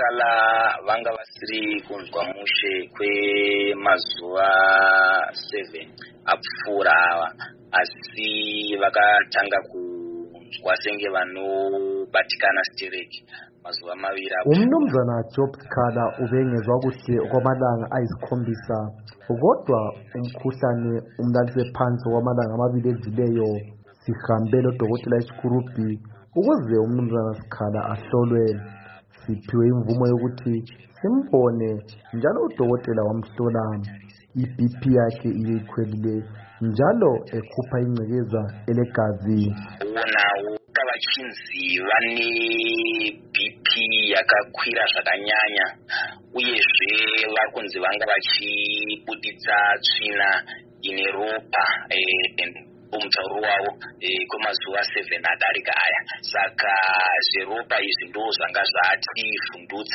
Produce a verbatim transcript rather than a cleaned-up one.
vakala vanga vasiri kunzwa mushe kwemazuva seven apfuura ava, asi vakatanga kunzwa senge vanobatikana stereki mazuva maviri. Umnumzana Job Sikhala ubengezwa kuhle okwamalanga ayisikhombisa, kodwa umkhuhlane umlalise phansi kwamalanga amabili edluleyo. Sihambe lodokotela eSkurubi ukuze umnumzana Sikhala ahlolwe, siphiwe imvumo yokuthi simbone, njalo udokotela wamhlola i-B P yakhe iyikhwelile njalo ekhupha ingcekeza elegazi. Unawo kavachinzi vane B P yakakwira zvakanyanya, uyezve vari kunzi vanga vachibuditsa tsvina ine ropa mutauro wavo kwemazuva seven adarika aya. Saka zveropa izvi ndo zvanga zvativhundutsa